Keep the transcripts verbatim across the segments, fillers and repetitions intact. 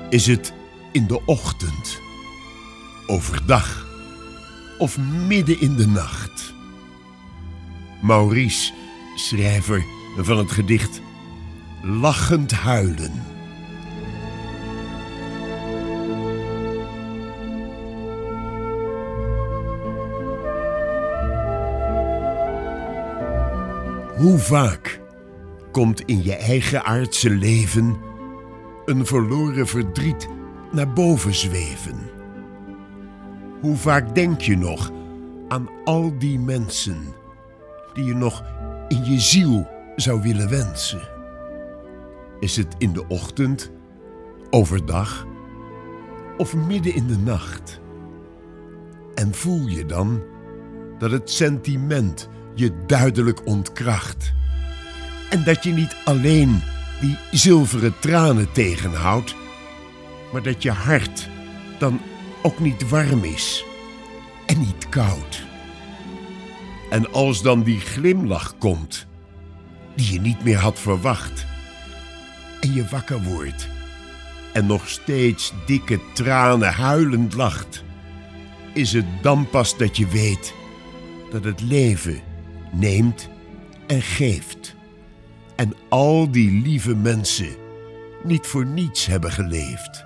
Is het in de ochtend, overdag of midden in de nacht? Maurice, schrijver van het gedicht Lachend huilen. Hoe vaak komt in je eigen aardse leven een verloren verdriet naar boven zweven? Hoe vaak denk je nog aan al die mensen die je nog in je ziel zou willen wensen? Is het in de ochtend, overdag of midden in de nacht? En voel je dan dat het sentiment je duidelijk ontkracht en dat je niet alleen die zilveren tranen tegenhoudt, maar dat je hart dan ook niet warm is en niet koud? En als dan die glimlach komt die je niet meer had verwacht en je wakker wordt en nog steeds dikke tranen huilend lacht, is het dan pas dat je weet dat het leven neemt en geeft en al die lieve mensen niet voor niets hebben geleefd.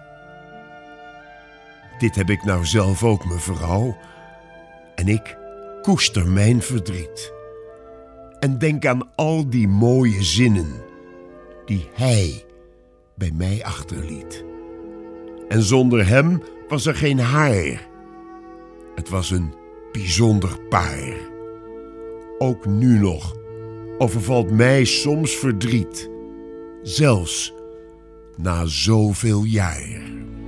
Dit heb ik nou zelf ook, mevrouw, en ik koester mijn verdriet en denk aan al die mooie zinnen die hij bij mij achterliet. En zonder hem was er geen haar. Het was een bijzonder paar. Ook nu nog overvalt mij soms verdriet, zelfs na zoveel jaar.